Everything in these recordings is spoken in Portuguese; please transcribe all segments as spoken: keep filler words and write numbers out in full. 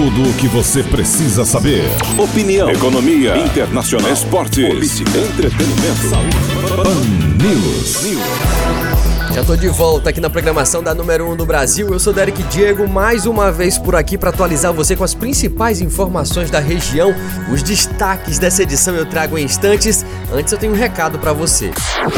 Tudo o que você precisa saber. Opinião, economia, internacional, esportes, política, entretenimento, saúde. Pan News. Já tô de volta aqui na programação da número um do Brasil. Eu sou Derek Diego, mais uma vez por aqui para atualizar você com as principais informações da região. Os destaques dessa edição eu trago em instantes. Antes eu tenho um recado para você.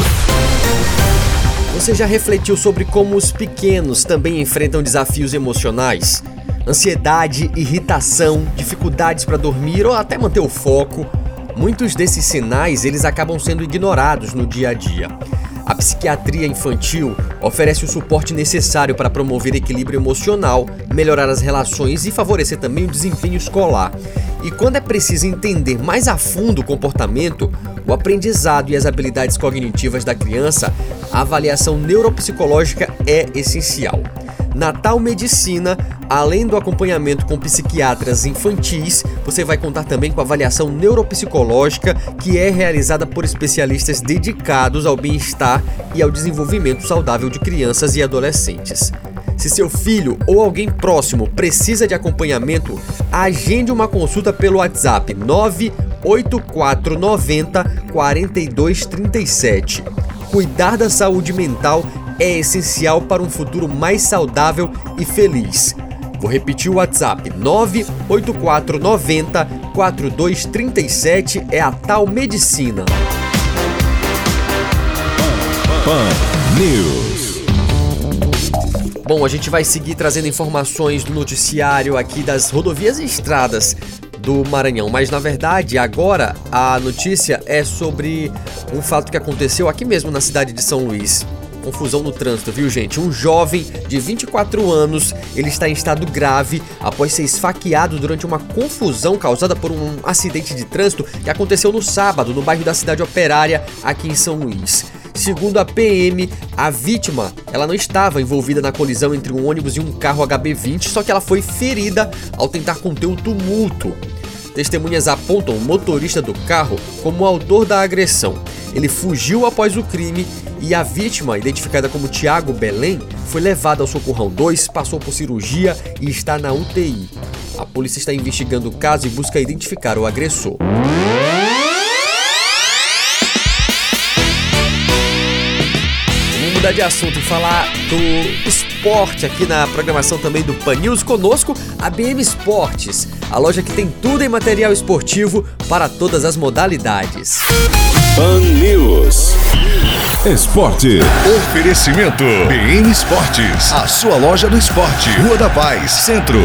Você já refletiu sobre como os pequenos também enfrentam desafios emocionais? Ansiedade, irritação, dificuldades para dormir ou até manter o foco. Muitos desses sinais eles acabam sendo ignorados no dia a dia. A psiquiatria infantil oferece o suporte necessário para promover equilíbrio emocional, melhorar as relações e favorecer também o desempenho escolar. E quando é preciso entender mais a fundo o comportamento, o aprendizado e as habilidades cognitivas da criança, a avaliação neuropsicológica é essencial. Na Tal Medicina, além do acompanhamento com psiquiatras infantis, você vai contar também com a avaliação neuropsicológica, que é realizada por especialistas dedicados ao bem-estar e ao desenvolvimento saudável de crianças e adolescentes. Se seu filho ou alguém próximo precisa de acompanhamento, agende uma consulta pelo WhatsApp nove oito quatro nove zero quatro dois três sete. Cuidar da saúde mental é essencial para um futuro mais saudável e feliz. Vou repetir o WhatsApp, nove oito quatro nove zero quatro dois três sete, é a Tal Medicina. Pan News. Bom, a gente vai seguir trazendo informações do noticiário aqui das rodovias e estradas do Maranhão, mas na verdade agora a notícia é sobre um fato que aconteceu aqui mesmo na cidade de São Luís. Confusão no trânsito, viu, gente? Um jovem de vinte e quatro anos, ele está em estado grave após ser esfaqueado durante uma confusão causada por um acidente de trânsito que aconteceu no sábado, no bairro da Cidade Operária, aqui em São Luís. Segundo a P M, a vítima, ela não estava envolvida na colisão entre um ônibus e um carro H B vinte, só que ela foi ferida ao tentar conter o tumulto. Testemunhas apontam o motorista do carro como o autor da agressão. Ele fugiu após o crime e a vítima, identificada como Tiago Belém, foi levada ao Socorrão dois, passou por cirurgia e está na U T I. A polícia está investigando o caso e busca identificar o agressor. Vamos mudar de assunto e falar do esporte aqui na programação também do Pan News. Conosco, a B M Esportes, a loja que tem tudo em material esportivo para todas as modalidades. Pan News. Esporte. Oferecimento B M Esportes, a sua loja do esporte. Rua da Paz, Centro.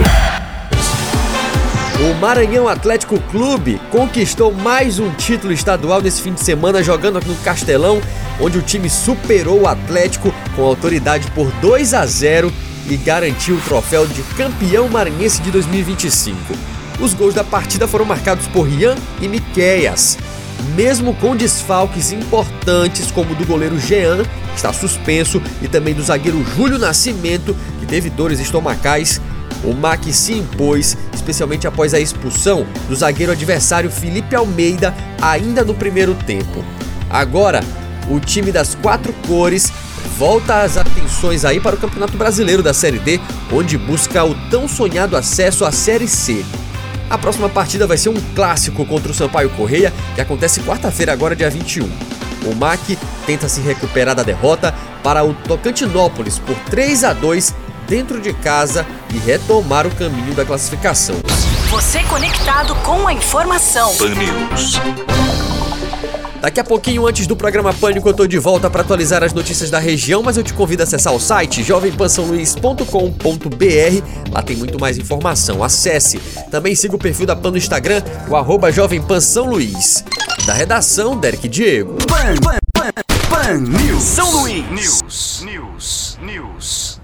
O Maranhão Atlético Clube conquistou mais um título estadual nesse fim de semana, jogando aqui no Castelão, onde o time superou o Atlético com autoridade por dois a zero e garantiu o troféu de campeão maranhense de dois mil e vinte e cinco. Os gols da partida foram marcados por Rian e Miqueias. Mesmo com desfalques importantes como o do goleiro Jean, que está suspenso, e também do zagueiro Júlio Nascimento, que teve dores estomacais, o M A C se impôs, especialmente após a expulsão do zagueiro adversário Felipe Almeida, ainda no primeiro tempo. Agora, o time das quatro cores volta as atenções aí para o Campeonato Brasileiro da Série D, onde busca o tão sonhado acesso à Série C. A próxima partida vai ser um clássico contra o Sampaio Corrêa, que acontece quarta-feira, agora dia vinte e um. O M A C tenta se recuperar da derrota para o Tocantinópolis por três a dois dentro de casa e retomar o caminho da classificação. Você conectado com a informação. Pan News. Daqui a pouquinho, antes do programa Pânico, eu tô de volta para atualizar as notícias da região, mas eu te convido a acessar o site jovem pan são luís ponto com ponto b r. Lá tem muito mais informação. Acesse. Também siga o perfil da Pan no Instagram, o arroba Jovem Pan São Luís. Da redação, Derek Diego. Pan, Pan, Pan, Pan News. São Luís. News. News. News.